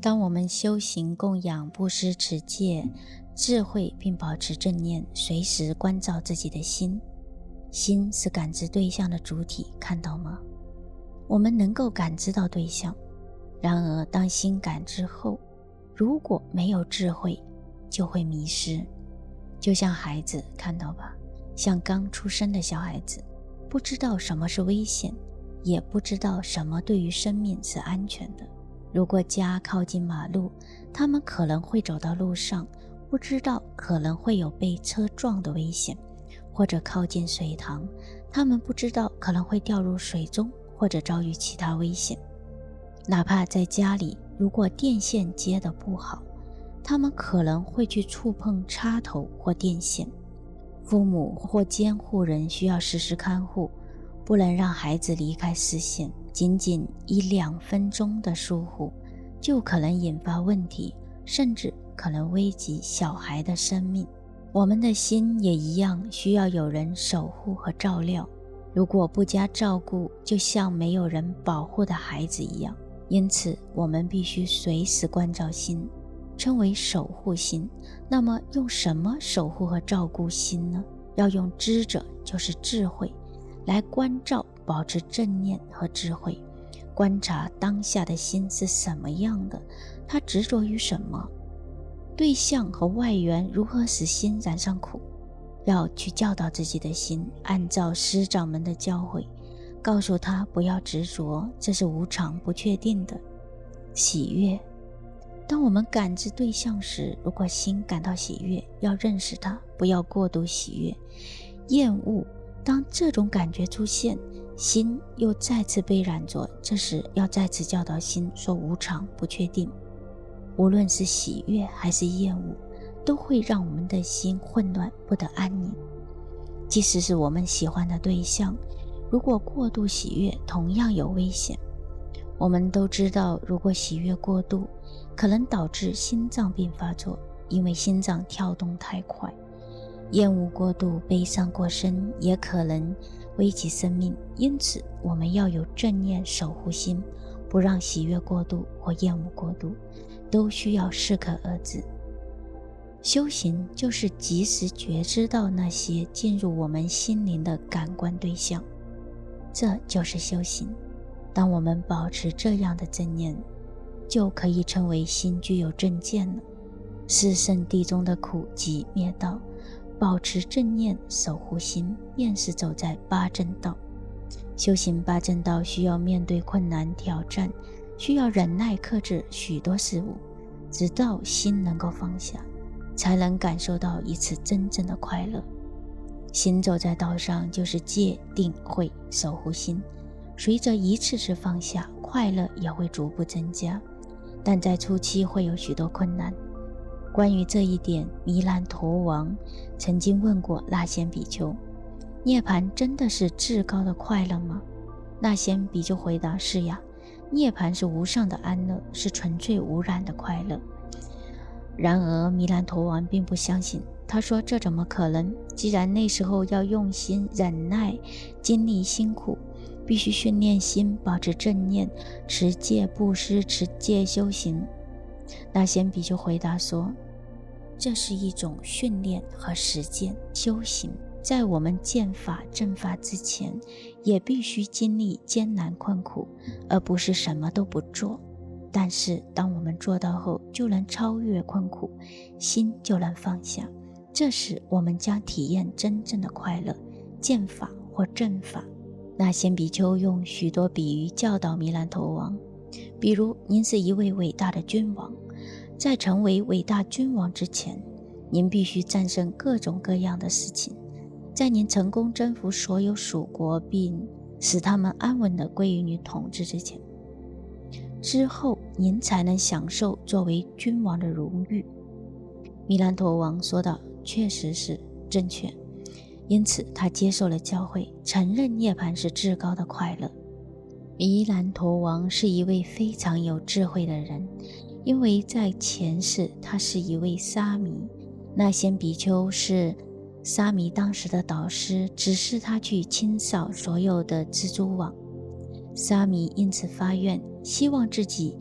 当我们修行供养布施持戒智慧，并保持正念，随时关照自己的心，心是感知对象的主体，看到吗？我们能够感知到对象，然而当心感知后，如果没有智慧，就会迷失。就像孩子，看到吧，像刚出生的小孩子，不知道什么是危险，也不知道什么对于生命是安全的。如果家靠近马路，他们可能会走到路上，不知道可能会有被车撞的危险，或者靠近水塘，他们不知道可能会掉入水中，或者遭遇其他危险。哪怕在家里，如果电线接得不好，他们可能会去触碰插头或电线。父母或监护人需要时时看护，不能让孩子离开视线，仅仅1-2分钟的疏忽就可能引发问题，甚至可能危及小孩的生命。我们的心也一样，需要有人守护和照料，如果不加照顾，就像没有人保护的孩子一样。因此我们必须随时关照心，称为守护心。那么用什么守护和照顾心呢？要用知者，就是智慧，来关照，保持正念和智慧，观察当下的心是什么样的，他执着于什么，对象和外缘如何使心染上苦。要去教导自己的心，按照师长们的教诲，告诉他不要执着，这是无常不确定的。喜悦，当我们感知对象时，如果心感到喜悦，要认识它，不要过度喜悦。厌恶，当这种感觉出现，心又再次被染着，这时要再次教导心说无常不确定。无论是喜悦还是厌恶，都会让我们的心混乱不得安宁。即使是我们喜欢的对象，如果过度喜悦，同样有危险。我们都知道，如果喜悦过度，可能导致心脏病发作，因为心脏跳动太快。厌恶过度，悲伤过深，也可能危及生命。因此我们要有正念守护心，不让喜悦过度或厌恶过度，都需要适可而止。修行就是及时觉知到那些进入我们心灵的感官对象，这就是修行。当我们保持这样的正念，就可以称为心具有正见了。四圣谛中的苦集灭道，保持正念守护心，便是走在八正道。修行八正道需要面对困难挑战，需要忍耐克制许多事物，直到心能够放下，才能感受到一次真正的快乐。行走在道上，就是戒定慧守护心，随着一次次放下，快乐也会逐步增加，但在初期会有许多困难。关于这一点，弥兰陀王曾经问过那仙比丘，涅槃真的是至高的快乐吗？那仙比丘回答，是呀，涅槃是无上的安乐，是纯粹无染的快乐。然而弥兰陀王并不相信，他说，这怎么可能？既然那时候要用心忍耐，经历辛苦，必须训练心，保持正念，持戒布施，持戒修行。那仙比丘回答说，这是一种训练和实践修行，在我们见法正法之前，也必须经历艰难困苦，而不是什么都不做。但是当我们做到后，就能超越困苦，心就能放下，这时我们将体验真正的快乐，见法或正法。那仙比丘用许多比喻教导弥兰陀王，比如，您是一位伟大的君王，在成为伟大君王之前，您必须战胜各种各样的事情。在您成功征服所有属国，并使他们安稳地归于你统治之后，您才能享受作为君王的荣誉。弥兰陀王说道，确实是正确。因此他接受了教诲，承认涅槃是至高的快乐。弥兰陀王是一位非常有智慧的人，因为在前世他是一位沙弥，那仙比丘是沙弥当时的导师，指示他去清扫所有的蜘蛛网。沙弥因此发愿，希望自己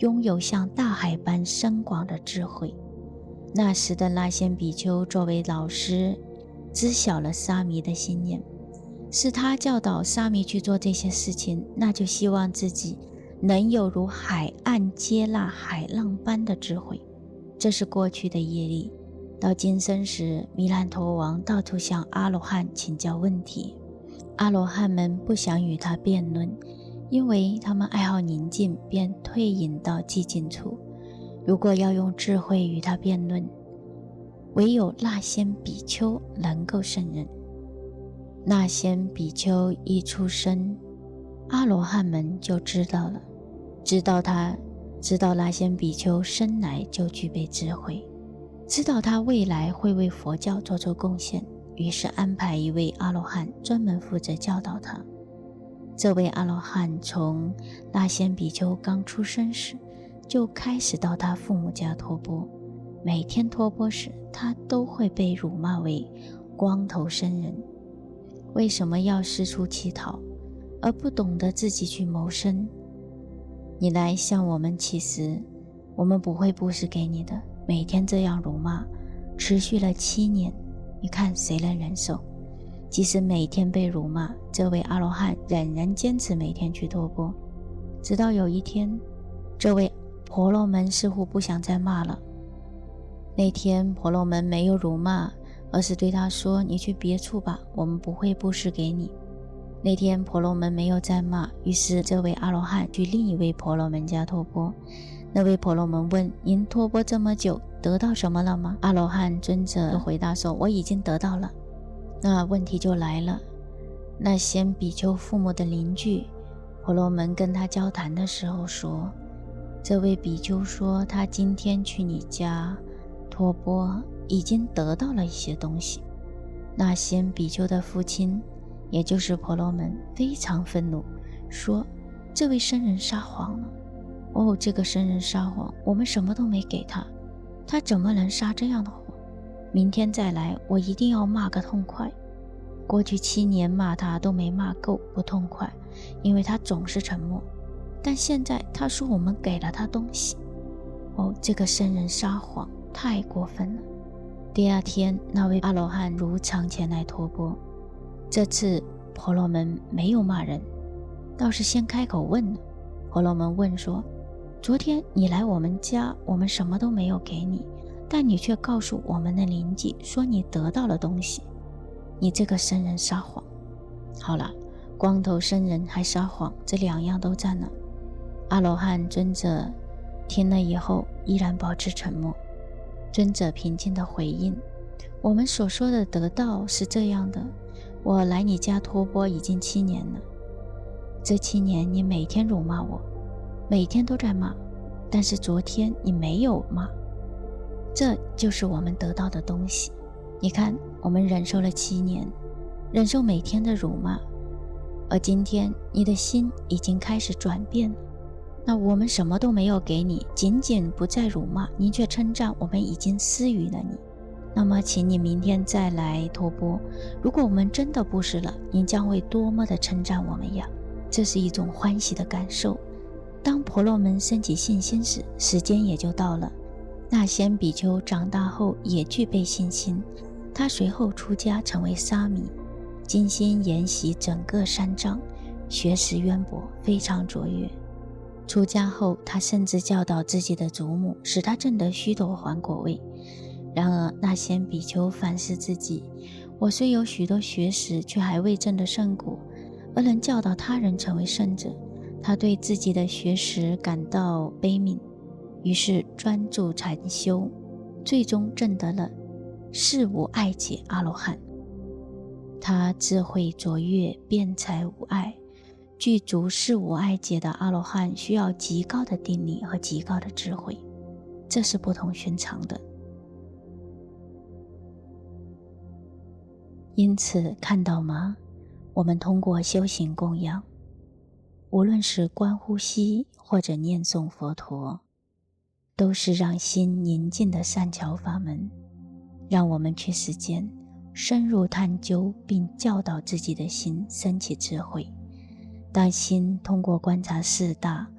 拥有像大海般深广的智慧。那时的那仙比丘作为老师，知晓了沙弥的心念，是他教导沙弥去做这些事情，那就希望自己能有如海岸接纳海浪般的智慧。这是过去的业力。到今生时，弥兰陀王到处向阿罗汉请教问题，阿罗汉们不想与他辩论，因为他们爱好宁静，便退隐到寂静处。如果要用智慧与他辩论，唯有那仙比丘能够胜任。那仙比丘一出生，阿罗汉们就知道了，知道那仙比丘生来就具备智慧，知道他未来会为佛教做出贡献，于是安排一位阿罗汉专门负责教导他。这位阿罗汉从那仙比丘刚出生时就开始到他父母家托钵，每天托钵时他都会被辱骂为光头僧人。为什么要四处乞讨，而不懂得自己去谋生？你来向我们乞食，我们不会布施给你的。每天这样辱骂，持续了7年，你看谁能忍受？即使每天被辱骂，这位阿罗汉仍然坚持每天去托钵。直到有一天，这位婆罗门似乎不想再骂了。那天婆罗门没有辱骂，而是对他说：你去别处吧，我们不会布施给你。那天婆罗门没有再骂，于是这位阿罗汉去另一位婆罗门家托钵。那位婆罗门问：您托钵这么久，得到什么了吗？阿罗汉尊者回答说：我已经得到了。那问题就来了，那仙比丘父母的邻居婆罗门跟他交谈的时候说，这位比丘说他今天去你家托钵，已经得到了一些东西。那仙比丘的父亲，也就是婆罗门，非常愤怒，说这位僧人撒谎了。哦，这个僧人撒谎，我们什么都没给他，他怎么能撒这样的谎？明天再来，我一定要骂个痛快。过去7年骂他都没骂够，不痛快，因为他总是沉默。但现在他说我们给了他东西。哦，这个僧人撒谎，太过分了。第二天，那位阿罗汉如常前来托钵。这次婆罗门没有骂人，倒是先开口问了。婆罗门问说，昨天你来我们家，我们什么都没有给你，但你却告诉我们的邻居说你得到了东西，你这个僧人撒谎。好了，光头僧人还撒谎，这2样都占了。阿罗汉尊者听了以后依然保持沉默。尊者平静地回应，我们所说的得到是这样的，我来你家托钵已经7年了，这7年你每天辱骂我，每天都在骂，但是昨天你没有骂，这就是我们得到的东西。你看，我们忍受了7年，忍受每天的辱骂，而今天你的心已经开始转变了。那我们什么都没有给你，仅仅不再辱骂，您却称赞我们已经施予了你。那么请你明天再来托钵，如果我们真的布施了，您将会多么的称赞我们呀。这是一种欢喜的感受。当婆罗门升起信心时，时间也就到了。那仙比丘长大后也具备信心，他随后出家成为沙弥，精心研习整个3藏，学识渊博，非常卓越。出家后，他甚至教导自己的祖母，使他证得须陀洹果位。然而那仙比丘反思自己，我虽有许多学识，却还未证得圣果，而能教导他人成为圣者。他对自己的学识感到悲悯，于是专注禅修，最终证得了事无碍解阿罗汉。他智慧卓越，辩才无碍，具足事无碍解的阿罗汉需要极高的定力和极高的智慧，这是不同寻常的。因此看到吗？我们通过修行供养，无论是观呼吸或者念诵佛陀，都是让心宁静的善巧法门，让我们去实践，深入探究，并教导自己的心升起智慧。当心通过观察4大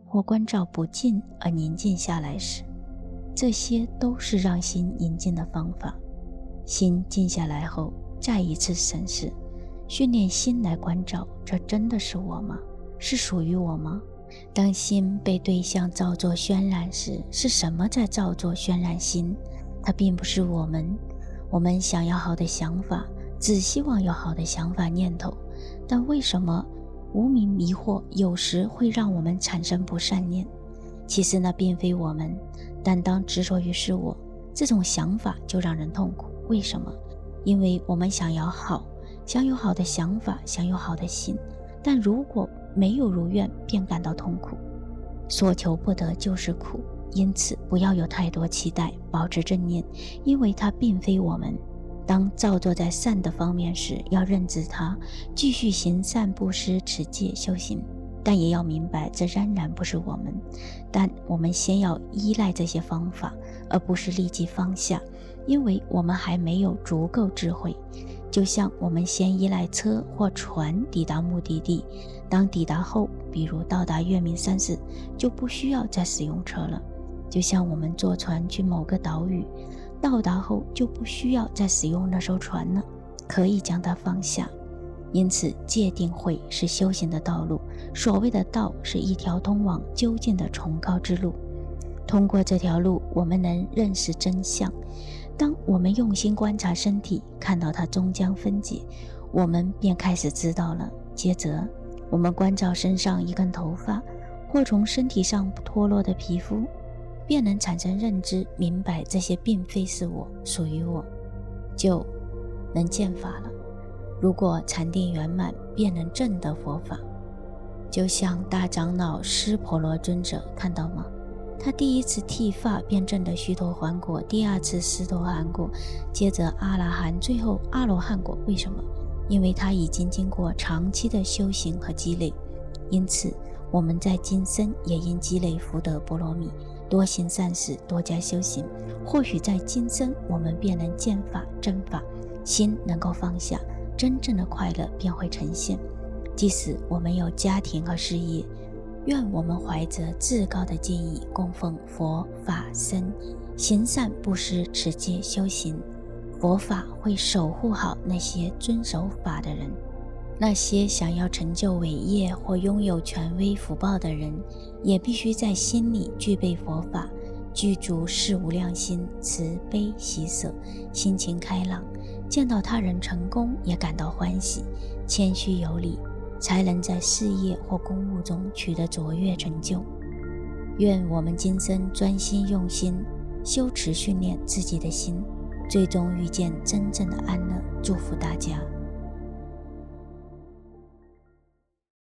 或关照不进而宁静下来时，这些都是让心宁静的方法。心静下来后，再一次审视，训练心来关照，这真的是我吗？是属于我吗？当心被对象造作渲染时，是什么在造作渲染心？它并不是我们。我们想要好的想法，只希望有好的想法念头，但为什么无明迷惑有时会让我们产生不善念？其实那并非我们，但当执着于是我，这种想法就让人痛苦。为什么？因为我们想要好，想有好的想法，想有好的心，但如果没有如愿，便感到痛苦。所求不得就是苦，因此不要有太多期待，保持正念，因为它并非我们。当造作在善的方面时，要认知它，继续行善布施持戒修行，但也要明白这仍然不是我们。但我们先要依赖这些方法，而不是立即放下，因为我们还没有足够智慧。就像我们先依赖车或船抵达目的地，当抵达后，比如到达月明山寺，就不需要再使用车了。就像我们坐船去某个岛屿，到达后就不需要再使用那艘船了，可以将它放下。因此戒定慧是修行的道路，所谓的道是一条通往究竟的崇高之路。通过这条路，我们能认识真相。当我们用心观察身体，看到它终将分解，我们便开始知道了。接着我们关照身上一根头发，或从身体上脱落的皮肤，便能产生认知，明白这些并非是我，属于我，就能见法了。如果禅定圆满，便能证得佛法。就像大长老湿婆罗尊者，看到吗？他第一次剃发便证得须陀洹果，第二次斯陀含果，接着阿拉含，最后阿罗汉果。为什么？因为他已经经过长期的修行和积累。因此我们在今生也应积累福德波罗蜜，多行善事，多加修行，或许在今生我们便能见法证法，心能够放下，真正的快乐便会呈现。即使我们有家庭和事业，愿我们怀着至高的敬意，供奉佛法僧，行善布施持戒修行，佛法会守护好那些遵守法的人。那些想要成就伟业或拥有权威福报的人，也必须在心里具备佛法，具足事无量心，慈悲喜舍，心情开朗，见到他人成功也感到欢喜，谦虚有礼，才能在事业或公务中取得卓越成就。愿我们今生专心用心修持训练自己的心，最终遇见真正的安乐。祝福大家。